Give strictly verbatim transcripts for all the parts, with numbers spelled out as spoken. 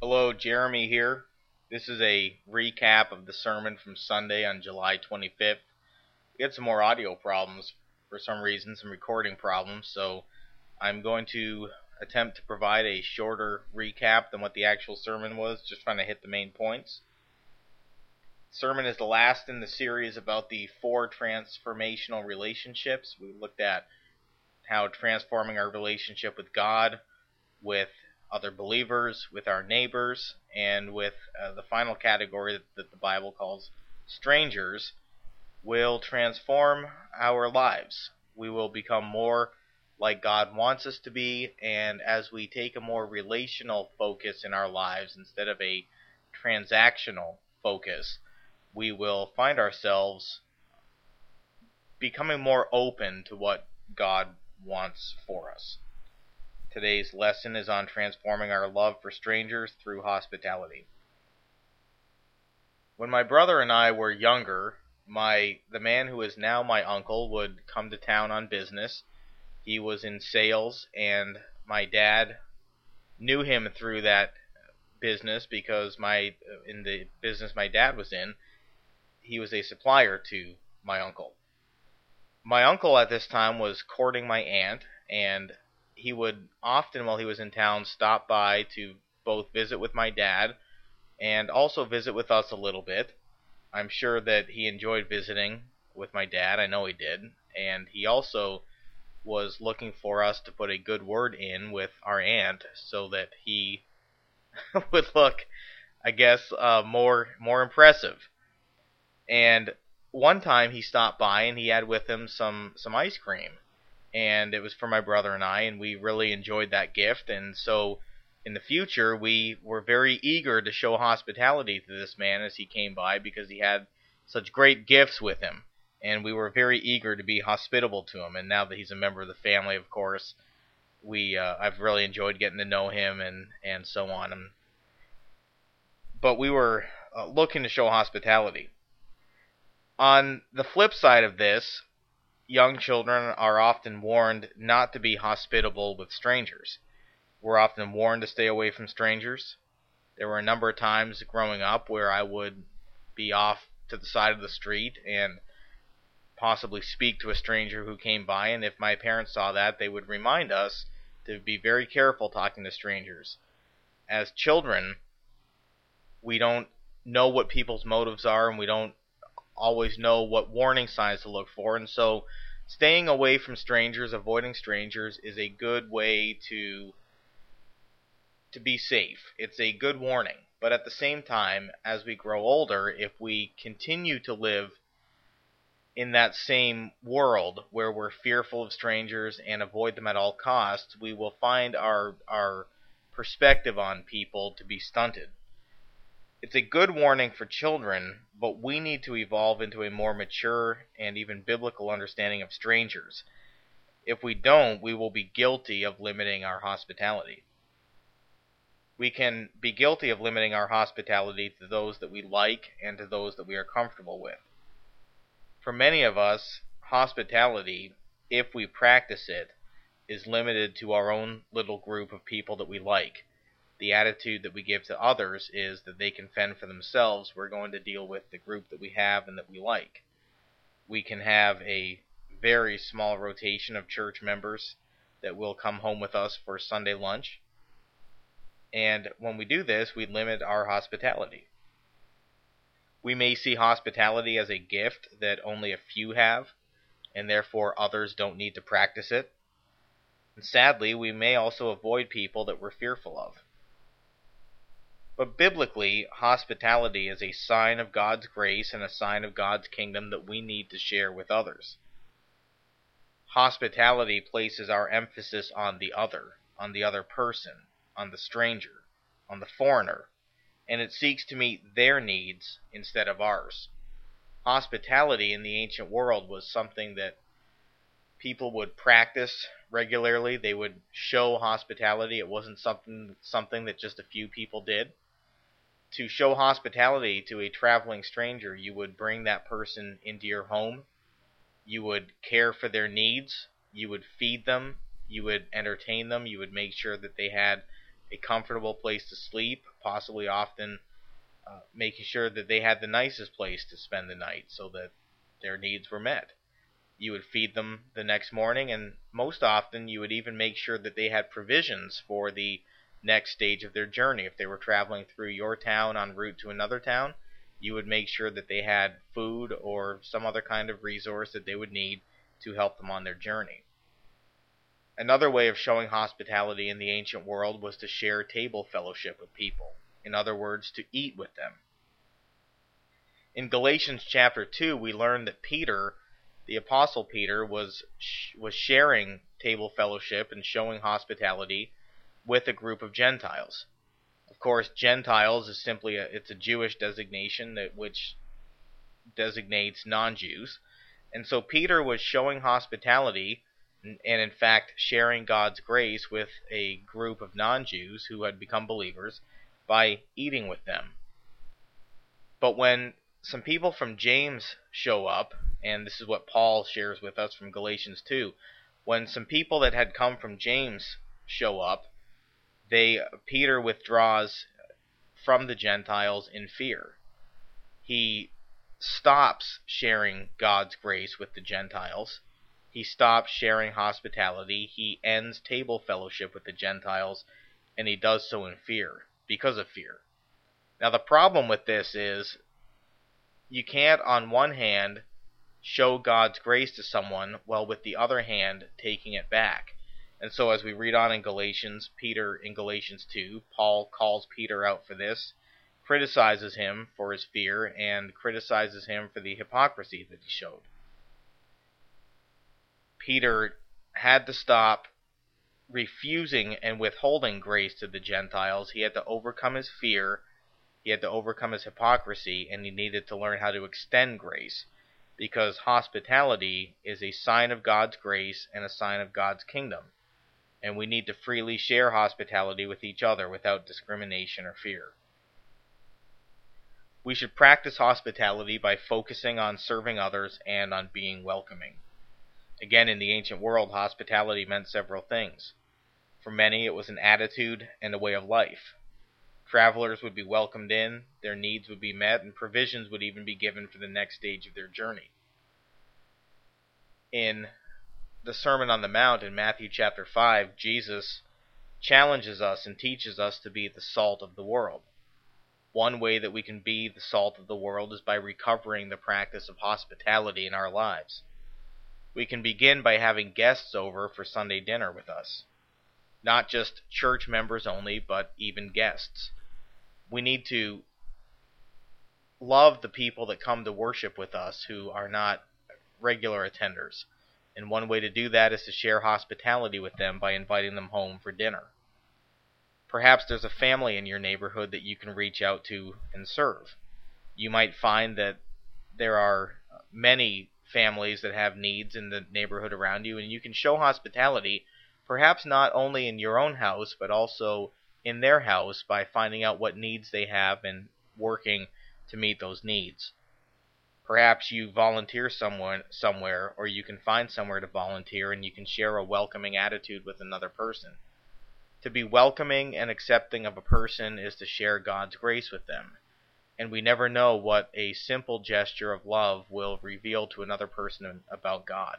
Hello, Jeremy here. This is a recap of the sermon from Sunday on July twenty-fifth. We had some more audio problems for some reason, some recording problems, so I'm going to attempt to provide a shorter recap than what the actual sermon was, just trying to hit the main points. The sermon is the last in the series about the four transformational relationships. We looked at how transforming our relationship with God, with other believers, with our neighbors, and with uh, the final category that, that the Bible calls strangers, will transform our lives. We will become more like God wants us to be, and as we take a more relational focus in our lives instead of a transactional focus, we will find ourselves becoming more open to what God wants for us. Today's lesson is on transforming our love for strangers through hospitality. When my brother and I were younger, my the man who is now my uncle would come to town on business. He was in sales, and my dad knew him through that business because my in the business my dad was in, he was a supplier to my uncle. My uncle at this time was courting my aunt, and he would often, while he was in town, stop by to both visit with my dad and also visit with us a little bit. I'm sure that he enjoyed visiting with my dad. I know he did. And he also was looking for us to put a good word in with our aunt so that he would look, I guess, uh, more more impressive. And one time he stopped by and he had with him some, some ice cream. And it was for my brother and I, and we really enjoyed that gift. And so in the future, we were very eager to show hospitality to this man as he came by because he had such great gifts with him. And we were very eager to be hospitable to him. And now that he's a member of the family, of course, we uh, I've really enjoyed getting to know him and, and so on. And, but we were uh, looking to show hospitality. On the flip side of this, young children are often warned not to be hospitable with strangers. We're often warned to stay away from strangers. There were a number of times growing up where I would be off to the side of the street and possibly speak to a stranger who came by, and if my parents saw that, they would remind us to be very careful talking to strangers. As children, we don't know what people's motives are, and we don't always know what warning signs to look for, and so staying away from strangers, avoiding strangers, is a good way to to be safe. It's a good warning. But at the same time, as we grow older, if we continue to live in that same world where we're fearful of strangers and avoid them at all costs, we will find our our perspective on people to be stunted. It's a good warning for children, but we need to evolve into a more mature and even biblical understanding of strangers. If we don't, we will be guilty of limiting our hospitality. We can be guilty of limiting our hospitality to those that we like and to those that we are comfortable with. For many of us, hospitality, if we practice it, is limited to our own little group of people that we like. The attitude that we give to others is that they can fend for themselves. We're going to deal with the group that we have and that we like. We can have a very small rotation of church members that will come home with us for Sunday lunch. And when we do this, we limit our hospitality. We may see hospitality as a gift that only a few have, and therefore others don't need to practice it. And sadly, we may also avoid people that we're fearful of. But biblically, hospitality is a sign of God's grace and a sign of God's kingdom that we need to share with others. Hospitality places our emphasis on the other, on the other person, on the stranger, on the foreigner, and it seeks to meet their needs instead of ours. Hospitality in the ancient world was something that people would practice regularly. They would show hospitality. It wasn't something something that just a few people did. To show hospitality to a traveling stranger, you would bring that person into your home. You would care for their needs. You would feed them. You would entertain them. You would make sure that they had a comfortable place to sleep, possibly often uh, making sure that they had the nicest place to spend the night so that their needs were met. You would feed them the next morning, and most often you would even make sure that they had provisions for the next stage of their journey. If they were traveling through your town en route to another town, you would make sure that they had food or some other kind of resource that they would need to help them on their journey. Another way of showing hospitality in the ancient world was to share table fellowship with people. In other words, to eat with them. In Galatians chapter two, we learn that Peter, the Apostle Peter, was was sharing table fellowship and showing hospitality with a group of Gentiles. Of course, Gentiles is simply a, it's a Jewish designation that which designates non-Jews. And so Peter was showing hospitality and, and in fact sharing God's grace with a group of non-Jews who had become believers by eating with them. But when some people from James show up, and this is what Paul shares with us from Galatians two, when some people that had come from James show up, they Peter withdraws from the Gentiles in fear. He stops sharing God's grace with the Gentiles. He stops sharing hospitality. He ends table fellowship with the Gentiles, and he does so in fear, because of fear. Now the problem with this is you can't, on one hand, show God's grace to someone while with the other hand taking it back. And so as we read on in Galatians, Peter in Galatians two, Paul calls Peter out for this, criticizes him for his fear, and criticizes him for the hypocrisy that he showed. Peter had to stop refusing and withholding grace to the Gentiles. He had to overcome his fear, he had to overcome his hypocrisy, and he needed to learn how to extend grace, because hospitality is a sign of God's grace and a sign of God's kingdom, and we need to freely share hospitality with each other without discrimination or fear. We should practice hospitality by focusing on serving others and on being welcoming. Again, in the ancient world, hospitality meant several things. For many, it was an attitude and a way of life. Travelers would be welcomed in, their needs would be met, and provisions would even be given for the next stage of their journey. In the Sermon on the Mount in Matthew chapter five, Jesus challenges us and teaches us to be the salt of the world. One way that we can be the salt of the world is by recovering the practice of hospitality in our lives. We can begin by having guests over for Sunday dinner with us. Not just church members only, but even guests. We need to love the people that come to worship with us who are not regular attenders. And one way to do that is to share hospitality with them by inviting them home for dinner. Perhaps there's a family in your neighborhood that you can reach out to and serve. You might find that there are many families that have needs in the neighborhood around you, and you can show hospitality, perhaps not only in your own house, but also in their house by finding out what needs they have and working to meet those needs. Perhaps you volunteer someone somewhere, or you can find somewhere to volunteer, and you can share a welcoming attitude with another person. To be welcoming and accepting of a person is to share God's grace with them. And we never know what a simple gesture of love will reveal to another person about God.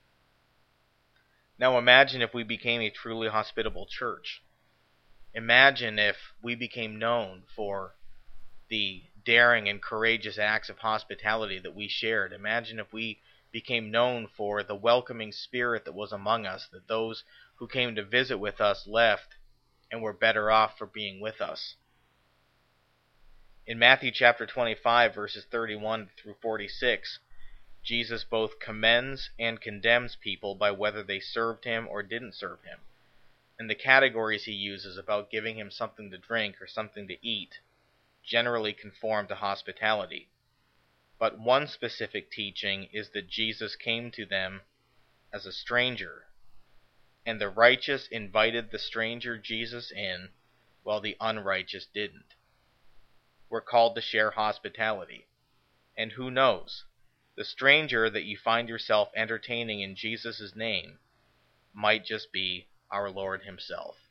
Now imagine if we became a truly hospitable church. Imagine if we became known for the daring and courageous acts of hospitality that we shared. Imagine if we became known for the welcoming spirit that was among us, that those who came to visit with us left and were better off for being with us. In Matthew chapter twenty-five, verses thirty-one through forty-six, Jesus both commends and condemns people by whether they served him or didn't serve him. And the categories he uses about giving him something to drink or something to eat generally conform to hospitality. But one specific teaching is that Jesus came to them as a stranger, and the righteous invited the stranger Jesus in, while the unrighteous didn't. We're called to share hospitality. And who knows, the stranger that you find yourself entertaining in Jesus' name might just be our Lord himself.